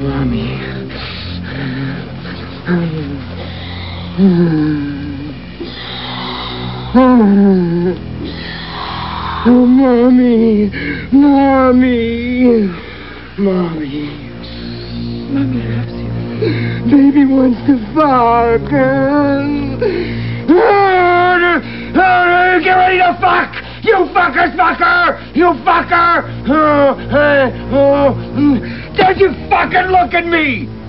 Mommy. Oh, Mommy. Mommy. Mommy. Mommy loves you. Baby wants to fuck. Get ready to fuck! You fucker! You fucker! Don't you fucking look at me!